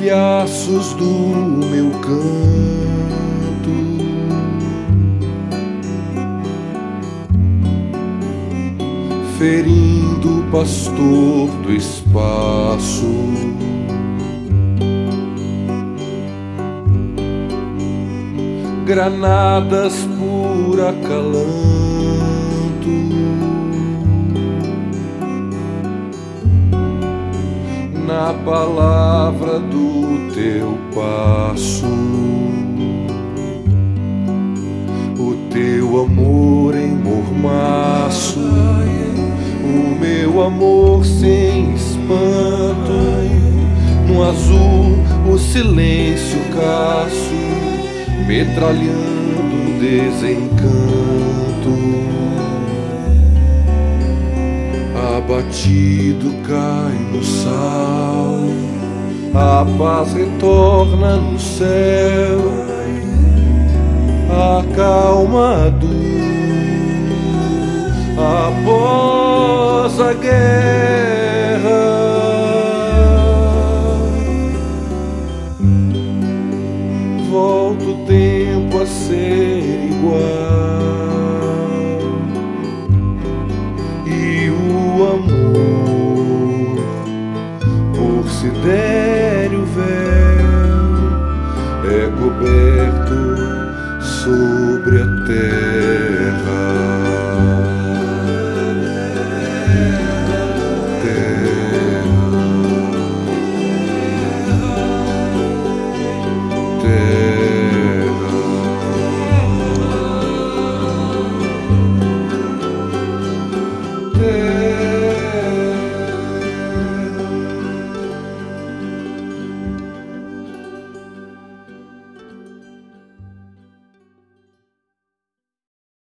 estilhaços do meu canto, ferindo o pastor do espaço. Granadas por acalanto, na palavra do teu passo, o teu amor em mormaço, o meu amor sem espanto, no azul o silêncio caço, metralhando um desencanto. Abatido cai no sal, a paz retorna no céu, a calma após a guerra. Volta o tempo a ser igual, e o amor por se der